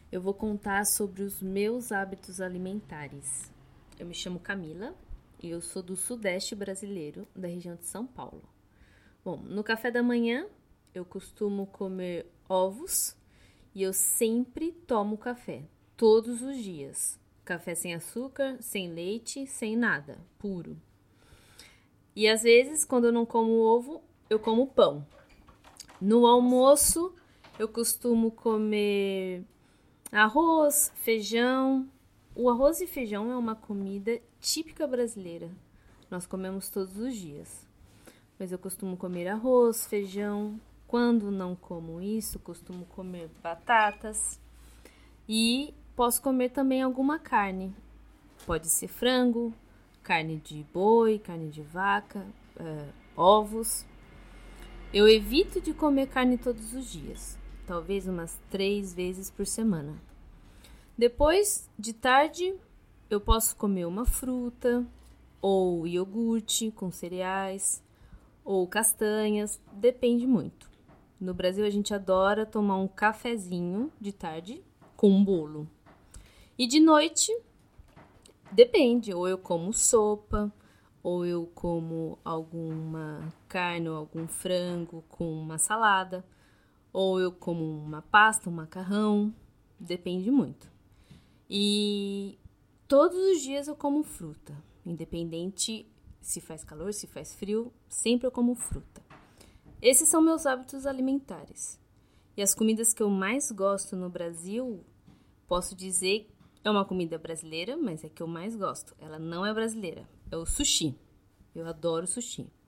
Eu vou contar sobre os meus hábitos alimentares. Eu me chamo Camila e eu sou do Sudeste brasileiro, da região de São Paulo. Bom, no café da manhã eu costumo comer ovos e eu sempre tomo café, todos os dias. Café sem açúcar, sem leite, sem nada, puro. E às vezes, quando eu não como ovo, eu como pão. No almoço, eu costumo comer arroz, feijão. O arroz e feijão é uma comida típica brasileira. Nós comemos todos os dias. Mas eu costumo comer arroz, feijão. Quando não como isso, costumo comer batatas. E posso comer também alguma carne. Pode ser frango, carne de boi, carne de vaca, ovos. Eu evito de comer carne todos os dias, talvez umas 3 vezes por semana. Depois, de tarde, eu posso comer uma fruta, ou iogurte com cereais, ou castanhas, depende muito. No Brasil, a gente adora tomar um cafezinho de tarde com um bolo. E de noite, depende, ou eu como sopa, ou eu como alguma carne ou algum frango com uma salada, ou eu como uma pasta, um macarrão, depende muito. E todos os dias eu como fruta, independente se faz calor, se faz frio, sempre eu como fruta. Esses são meus hábitos alimentares. E as comidas que eu mais gosto no Brasil, posso dizer, é uma comida brasileira, mas é que eu mais gosto. Ela não é brasileira, é o sushi. Eu adoro sushi.